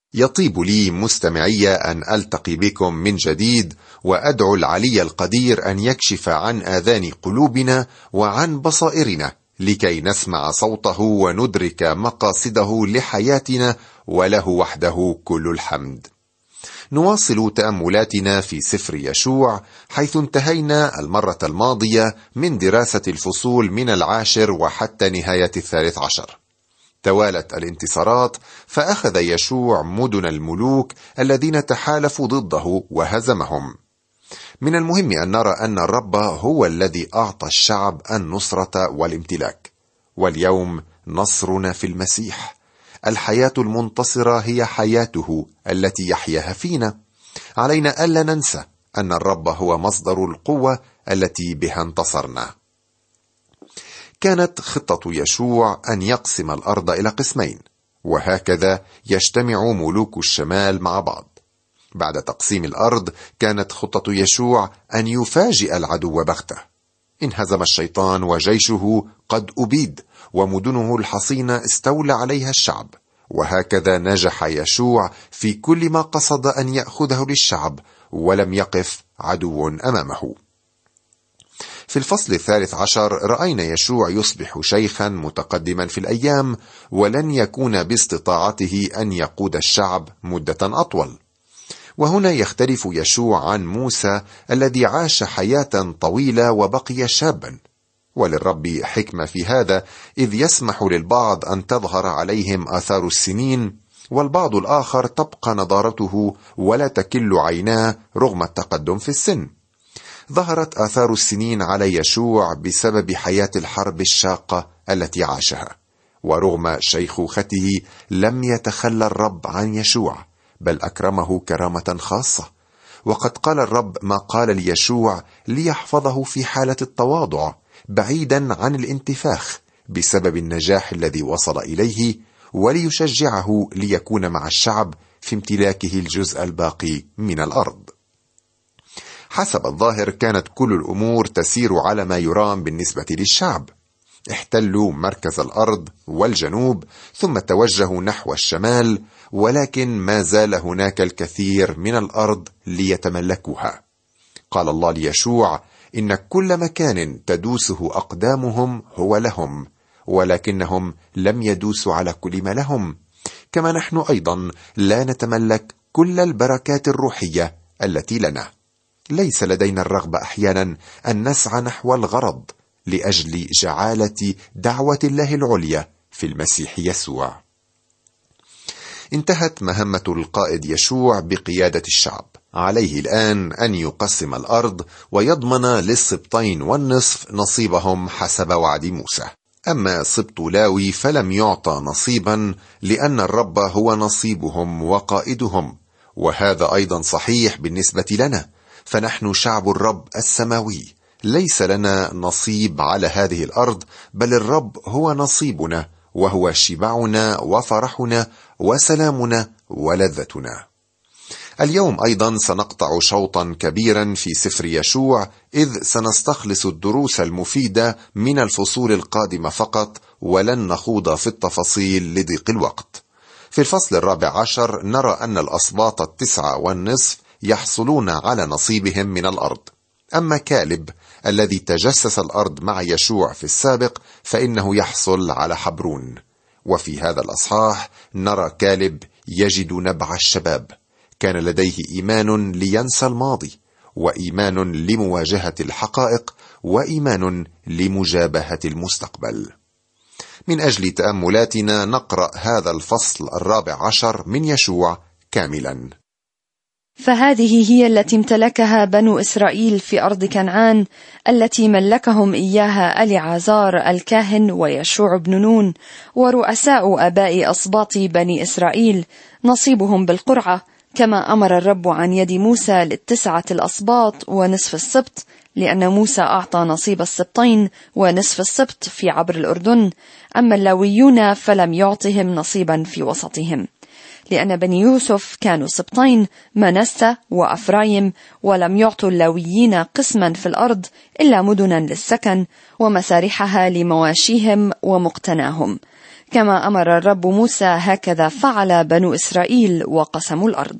يطيب لي مستمعي أن ألتقي بكم من جديد، وأدعو العلي القدير أن يكشف عن آذان قلوبنا وعن بصائرنا لكي نسمع صوته وندرك مقاصده لحياتنا، وله وحده كل الحمد. نواصل تأملاتنا في سفر يشوع، حيث انتهينا المرة الماضية من دراسة الفصول من 10 وحتى نهاية 13. توالت الانتصارات، فأخذ يشوع مدن الملوك الذين تحالفوا ضده وهزمهم. من المهم أن نرى أن الرب هو الذي أعطى الشعب النصرة والامتلاك، واليوم نصرنا في المسيح. الحياة المنتصرة هي حياته التي يحياها فينا. علينا ألا ننسى أن الرب هو مصدر القوة التي بها انتصرنا. كانت خطة يشوع أن يقسم الأرض إلى قسمين، وهكذا يجتمع ملوك الشمال مع بعض. بعد تقسيم الأرض كانت خطة يشوع أن يفاجئ العدو بغتة. انهزم الشيطان وجيشه قد أبيد، ومدنه الحصينة استولى عليها الشعب، وهكذا نجح يشوع في كل ما قصد أن يأخذه للشعب، ولم يقف عدو أمامه. في الفصل 13 رأينا يشوع يصبح شيخا متقدما في الأيام، ولن يكون باستطاعته أن يقود الشعب مدة أطول. وهنا يختلف يشوع عن موسى الذي عاش حياة طويلة وبقي شابا. وللرب حكمة في هذا، إذ يسمح للبعض أن تظهر عليهم آثار السنين، والبعض الآخر تبقى نضارته ولا تكل عيناه رغم التقدم في السن. ظهرت آثار السنين على يشوع بسبب حياة الحرب الشاقة التي عاشها، ورغم شيخوخته لم يتخلى الرب عن يشوع، بل أكرمه كرامة خاصة. وقد قال الرب ما قال ليشوع ليحفظه في حالة التواضع بعيدا عن الانتفاخ بسبب النجاح الذي وصل إليه، وليشجعه ليكون مع الشعب في امتلاكه الجزء الباقي من الأرض. حسب الظاهر كانت كل الأمور تسير على ما يرام بالنسبة للشعب. احتلوا مركز الأرض والجنوب، ثم توجهوا نحو الشمال، ولكن ما زال هناك الكثير من الأرض ليتملكوها. قال الله ليشوع إن كل مكان تدوسه أقدامهم هو لهم، ولكنهم لم يدوسوا على كل ما لهم. كما نحن أيضا لا نتملك كل البركات الروحية التي لنا. ليس لدينا الرغبة أحيانا أن نسعى نحو الغرض لأجل جعالة دعوة الله العليا في المسيح يسوع. انتهت مهمة القائد يشوع بقيادة الشعب. عليه الآن أن يقسم الأرض ويضمن للسبطين والنصف نصيبهم حسب وعد موسى. أما سبط لاوي فلم يعطى نصيبا، لأن الرب هو نصيبهم وقائدهم، وهذا أيضا صحيح بالنسبة لنا، فنحن شعب الرب السماوي. ليس لنا نصيب على هذه الأرض، بل الرب هو نصيبنا، وهو شبعنا وفرحنا وسلامنا ولذتنا. اليوم أيضا سنقطع شوطا كبيرا في سفر يشوع، إذ سنستخلص الدروس المفيدة من الفصول القادمة فقط، ولن نخوض في التفاصيل لضيق الوقت. في الفصل 14 نرى أن الأسباط 9 والنصف يحصلون على نصيبهم من الأرض. أما كالب الذي تجسس الأرض مع يشوع في السابق فإنه يحصل على حبرون. وفي هذا الأصحاح نرى كالب يجد نبع الشباب. كان لديه إيمان لينسى الماضي، وإيمان لمواجهة الحقائق، وإيمان لمجابهة المستقبل. من أجل تأملاتنا نقرأ هذا الفصل 14 من يشوع كاملا. فهذه هي التي امتلكها بنو إسرائيل في أرض كنعان، التي ملكهم إياها اليعازار الكاهن ويشوع بن نون ورؤساء آباء أسباط بني إسرائيل، نصيبهم بالقرعة، كما أمر الرب عن يد موسى للتسعة الأسباط ونصف السبط، لأن موسى أعطى نصيب السبطين ونصف السبط في عبر الأردن. أما اللاويون فلم يعطهم نصيبا في وسطهم، لأن بني يوسف كانوا سبطين منسى وأفرايم، ولم يعطوا اللاويين قسما في الأرض إلا مدنا للسكن ومسارحها لمواشيهم ومقتناهم. كما أمر الرب موسى هكذا فعل بنو إسرائيل وقسموا الأرض.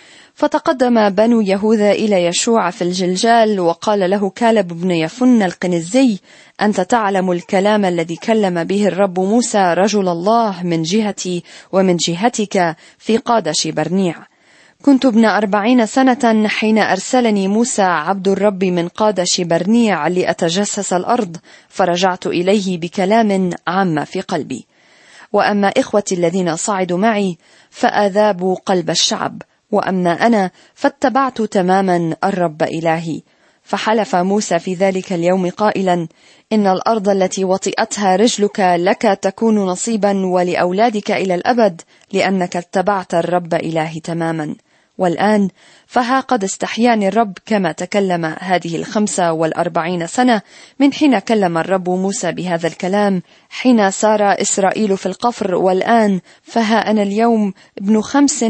فتقدم بنو يهوذا إلى يشوع في الجلجال، وقال له كالب بن يفن القنزي: أنت تعلم الكلام الذي كلم به الرب موسى رجل الله من جهتي ومن جهتك في قادش برنيع. كنت ابن 40 سنة حين أرسلني موسى عبد الرب من قادش برنيع لأتجسس الأرض، فرجعت إليه بكلام عام في قلبي. وأما إخوتي الذين صعدوا معي فأذابوا قلب الشعب، وأما أنا فاتبعت تماما الرب إلهي. فحلف موسى في ذلك اليوم قائلا: إن الأرض التي وطئتها رجلك لك تكون نصيبا ولأولادك إلى الأبد، لأنك اتبعت الرب إلهي تماما. والآن فها قد استحياني الرب كما تكلم هذه 45 سنة من حين كلم الرب موسى بهذا الكلام حين سار إسرائيل في القفر، والآن فها أنا اليوم ابن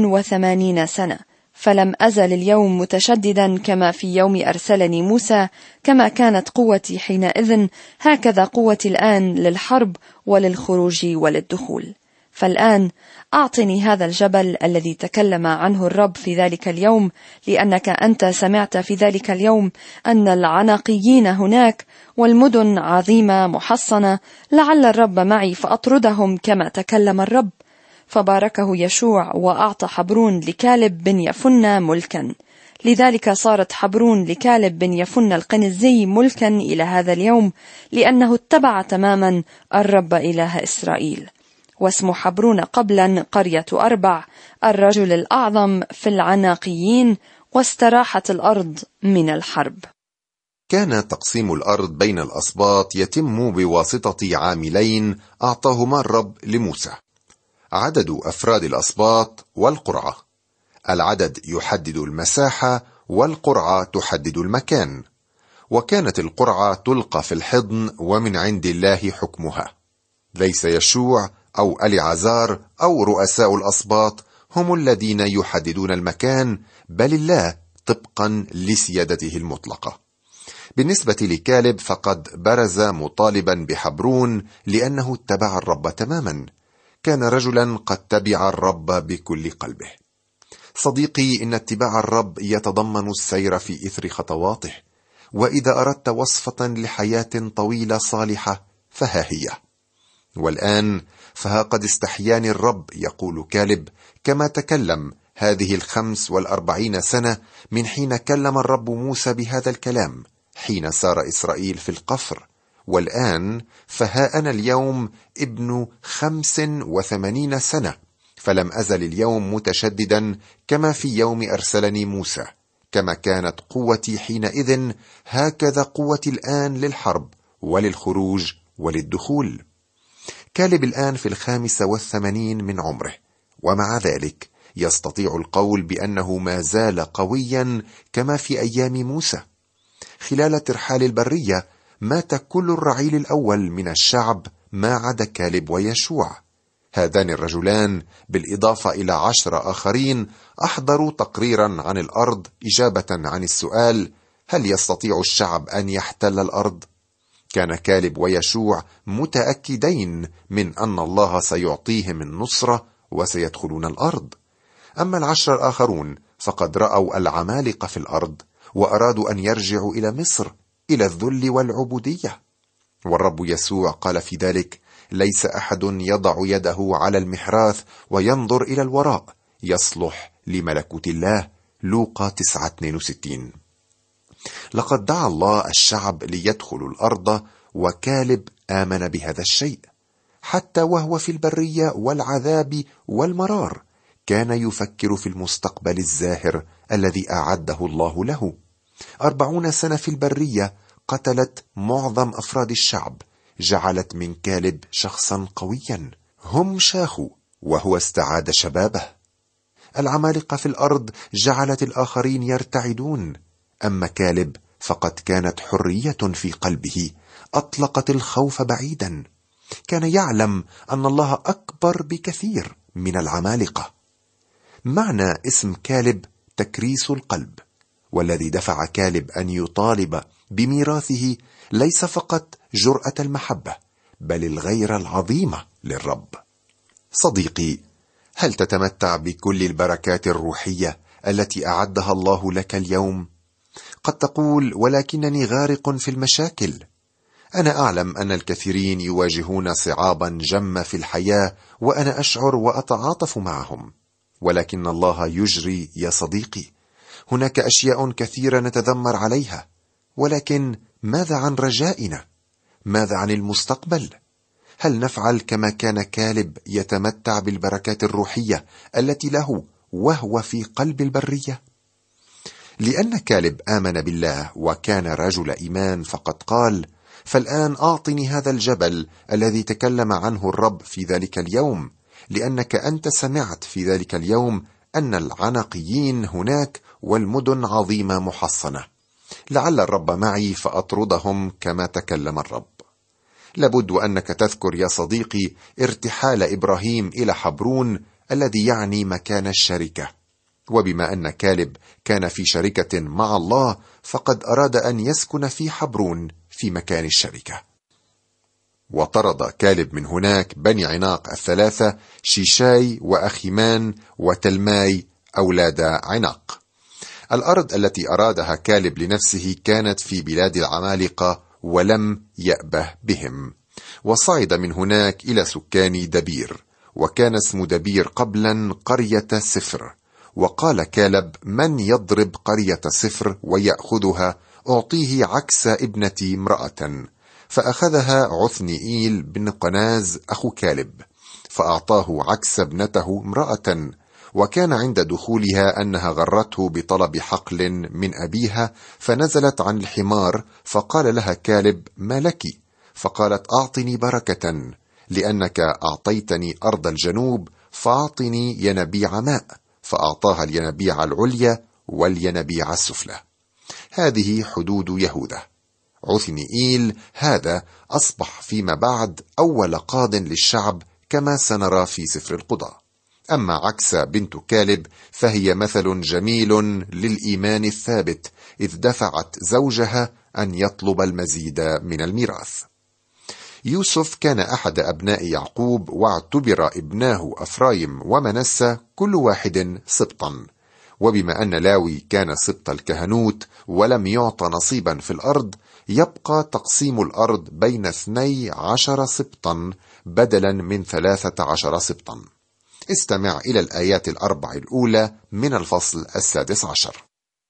85 سنة، فلم أزل اليوم متشددا كما في يوم أرسلني موسى. كما كانت قوتي حينئذ هكذا قوتي الآن للحرب وللخروج وللدخول. فالآن أعطني هذا الجبل الذي تكلم عنه الرب في ذلك اليوم، لأنك أنت سمعت في ذلك اليوم أن العناقيين هناك والمدن عظيمة محصنة، لعل الرب معي فأطردهم كما تكلم الرب. فباركه يشوع وأعطى حبرون لكالب بن يفن ملكا. لذلك صارت حبرون لكالب بن يفن القنزي ملكا إلى هذا اليوم، لأنه اتبع تماما الرب إله إسرائيل. واسم حبرون قبلا قرية أربع، الرجل الأعظم في العناقيين، واستراحت الأرض من الحرب. كان تقسيم الأرض بين الأسباط يتم بواسطة عاملين أعطاهما الرب لموسى: عدد أفراد الأسباط والقرعة. العدد يحدد المساحة والقرعة تحدد المكان، وكانت القرعة تلقى في الحضن ومن عند الله حكمها. ليس يشوع أو أليعازار أو رؤساء الأسباط هم الذين يحددون المكان، بل الله طبقا لسيادته المطلقة. بالنسبة لكالب فقد برز مطالبا بحبرون لأنه اتبع الرب تماما، كان رجلا قد تبع الرب بكل قلبه. صديقي، إن اتباع الرب يتضمن السير في إثر خطواته، وإذا أردت وصفة لحياة طويلة صالحة فها هي. والآن فها قد استحياني الرب، يقول كالب، كما تكلم هذه 45 سنة من حين كلم الرب موسى بهذا الكلام حين سار إسرائيل في القفر. والآن فها أنا اليوم ابن 85 سنة، فلم أزل اليوم متشددا كما في يوم أرسلني موسى. كما كانت قوتي حينئذ هكذا قوتي الآن للحرب وللخروج وللدخول. كالب الآن في 85 من عمره، ومع ذلك يستطيع القول بأنه ما زال قويا كما في أيام موسى. خلال ترحال البرية مات كل الرعيل الأول من الشعب ما عدا كالب ويشوع. هذان الرجلان بالإضافة إلى 10 آخرين أحضروا تقريرا عن الأرض إجابة عن السؤال: هل يستطيع الشعب أن يحتل الأرض؟ كان كالب ويشوع متأكدين من أن الله سيعطيهم النصرة وسيدخلون الأرض. أما 10 الآخرون فقد رأوا العمالقة في الأرض وأرادوا أن يرجعوا إلى مصر، إلى الذل والعبودية. والرب يسوع قال في ذلك: ليس أحد يضع يده على المحراث وينظر إلى الوراء يصلح لملكوت الله. لوقا 9:62. لقد دعا الله الشعب ليدخلوا الأرض، وكالب آمن بهذا الشيء. حتى وهو في البرية والعذاب والمرار كان يفكر في المستقبل الزاهر الذي أعده الله له. 40 سنة في البرية قتلت معظم أفراد الشعب، جعلت من كالب شخصا قويا. هم شاخوا وهو استعاد شبابه. العمالقة في الأرض جعلت الآخرين يرتعدون، أما كالب فقد كانت حرية في قلبه أطلقت الخوف بعيدا. كان يعلم أن الله أكبر بكثير من العمالقة. معنى اسم كالب تكريس القلب، والذي دفع كالب أن يطالب بميراثه ليس فقط جرأة المحبة، بل الغيرة العظيمة للرب. صديقي، هل تتمتع بكل البركات الروحية التي أعدها الله لك اليوم؟ قد تقول: ولكنني غارق في المشاكل. أنا أعلم أن الكثيرين يواجهون صعابا جمة في الحياة، وأنا أشعر وأتعاطف معهم، ولكن الله يجري يا صديقي. هناك أشياء كثيرة نتذمر عليها، ولكن ماذا عن رجائنا؟ ماذا عن المستقبل؟ هل نفعل كما كان كالب يتمتع بالبركات الروحية التي له وهو في قلب البرية؟ لأن كالب آمن بالله وكان رجل إيمان، فقد قال: فالآن أعطني هذا الجبل الذي تكلم عنه الرب في ذلك اليوم، لأنك أنت سمعت في ذلك اليوم أن العنقيين هناك والمدن عظيمة محصنة. لعل الرب معي فأطردهم كما تكلم الرب. لابد أنك تذكر يا صديقي ارتحال إبراهيم إلى حبرون، الذي يعني مكان الشركة. وبما أن كالب كان في شركة مع الله، فقد أراد أن يسكن في حبرون في مكان الشركة. وطرد كالب من هناك بني عناق الثلاثة، شيشاي وأخيمان وتلماي أولاد عناق. الأرض التي أرادها كالب لنفسه كانت في بلاد العمالقة، ولم يأبه بهم، وصعد من هناك إلى سكان دبير، وكان اسم دبير قبلا قرية صفر. وقال كالب: من يضرب قرية صفر ويأخذها أعطيه عكس ابنتي امرأة. فأخذها عثنئيل بن قناز أخو كالب، فأعطاه عكس ابنته امرأة. وكان عند دخولها أنها غرته بطلب حقل من أبيها، فنزلت عن الحمار، فقال لها كالب: ما لك؟ فقالت: أعطني بركة، لأنك أعطيتني أرض الجنوب، فأعطني ينبيع ماء. فأعطاها الينبيع العليا والينبيع السفلى. هذه حدود يهوذا. عثنئيل هذا أصبح فيما بعد أول قاض للشعب، كما سنرى في سفر القضاء. أما عكس بنت كالب فهي مثل جميل للإيمان الثابت، إذ دفعت زوجها أن يطلب المزيد من الميراث. يوسف كان أحد أبناء يعقوب، واعتبر ابناه أفرايم ومنسى كل واحد سبطا. وبما أن لاوي كان سبط الكهنوت ولم يعط نصيبا في الأرض، يبقى تقسيم الأرض بين 12 سبطا بدلا من 13 سبطا. استمع إلى الآيات 4 الأولى من الفصل 16.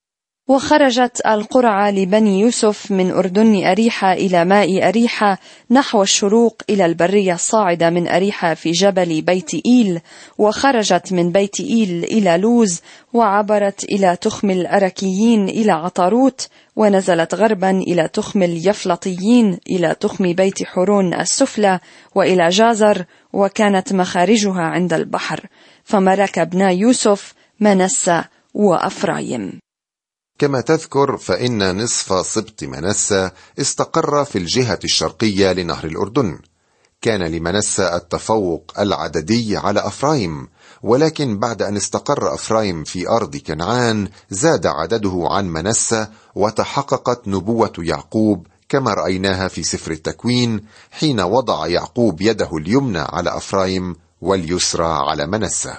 وخرجت القرعة لبني يوسف من أردن أريحة إلى ماء أريحة نحو الشروق إلى البرية الصاعدة من أريحة في جبل بيت إيل، وخرجت من بيت إيل إلى لوز، وعبرت إلى تخم الأركيين إلى عطاروت، ونزلت غربا إلى تخم اليفلطيين إلى تخم بيت حورون السفلى وإلى جازر، وكانت مخارجها عند البحر. فملك ابنا يوسف منسى وأفرايم. كما تذكر فإن نصف سبط منسى استقر في الجهة الشرقية لنهر الأردن. كان لمنسى التفوق العددي على أفرايم، ولكن بعد أن استقر أفرايم في أرض كنعان زاد عدده عن منسى، وتحققت نبوة يعقوب كما رأيناها في سفر التكوين، حين وضع يعقوب يده اليمنى على أفرايم واليسرى على منسى.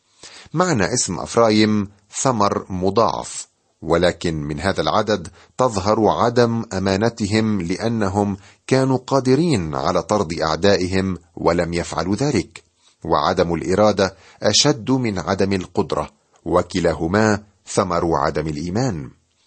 معنى اسم أفرايم ثمر مضاعف، ولكن من هذا العدد تظهر عدم أمانتهم، لأنهم كانوا قادرين على طرد أعدائهم ولم يفعلوا ذلك، وعدم الإرادة أشد من عدم القدرة، وكلاهما ثمر عدم الإيمان.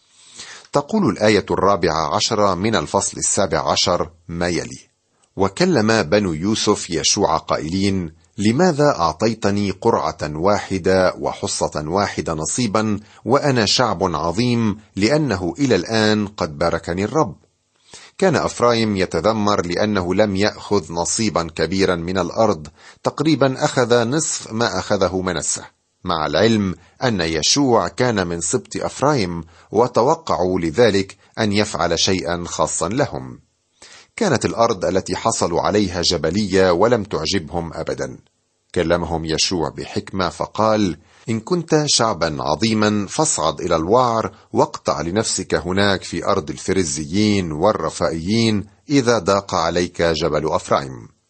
تقول الآية 14 من الفصل 17 ما يلي: وكلم بنو يوسف يشوع قائلين: لماذا أعطيتني قرعة واحدة وحصة واحدة نصيبا وأنا شعب عظيم، لأنه إلى الآن قد باركني الرب. كان أفرايم يتذمر لأنه لم يأخذ نصيبا كبيرا من الأرض، تقريبا أخذ نصف ما أخذه منسى، مع العلم أن يشوع كان من سبط أفرايم، وتوقعوا لذلك أن يفعل شيئا خاصا لهم. كانت الأرض التي حصلوا عليها جبلية ولم تعجبهم أبدا. كلمهم يشوع بحكمة فقال: إن كنت شعبا عظيما فاصعد إلى الوعر، واقطع لنفسك هناك في أرض الفرزيين والرفائيين إذا ضاق عليك جبل أفرايم.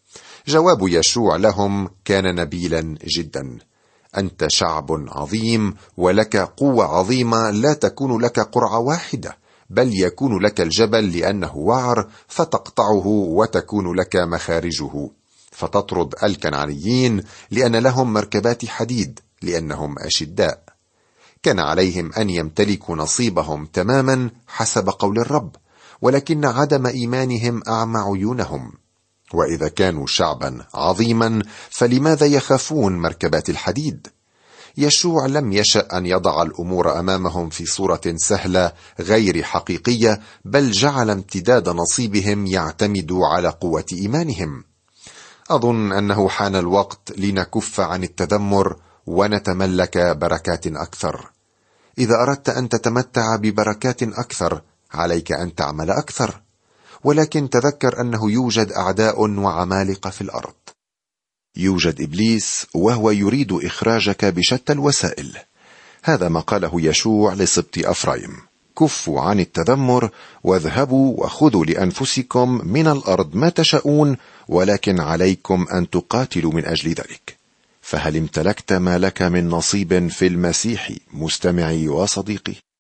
جواب يشوع لهم كان نبيلا جدا: أنت شعب عظيم ولك قوة عظيمة، لا تكون لك قرعة واحدة، بل يكون لك الجبل لأنه وعر فتقطعه، وتكون لك مخارجه فتطرد الكنعانيين لأن لهم مركبات حديد لأنهم أشداء. كان عليهم أن يمتلكوا نصيبهم تماما حسب قول الرب، ولكن عدم إيمانهم أعمى عيونهم. وإذا كانوا شعبا عظيما فلماذا يخافون مركبات الحديد؟ يشوع لم يشأ أن يضع الأمور أمامهم في صورة سهلة غير حقيقية، بل جعل امتداد نصيبهم يعتمد على قوة إيمانهم. أظن أنه حان الوقت لنكف عن التذمر ونتملك بركات أكثر. إذا أردت أن تتمتع ببركات أكثر عليك أن تعمل أكثر، ولكن تذكر أنه يوجد أعداء وعمالقة في الأرض. يوجد إبليس وهو يريد إخراجك بشتى الوسائل. هذا ما قاله يشوع لسبط أفرايم: كفوا عن التذمر واذهبوا وخذوا لأنفسكم من الأرض ما تشاءون، ولكن عليكم أن تقاتلوا من أجل ذلك. فهل امتلكت ما لك من نصيب في المسيح مستمعي وصديقي؟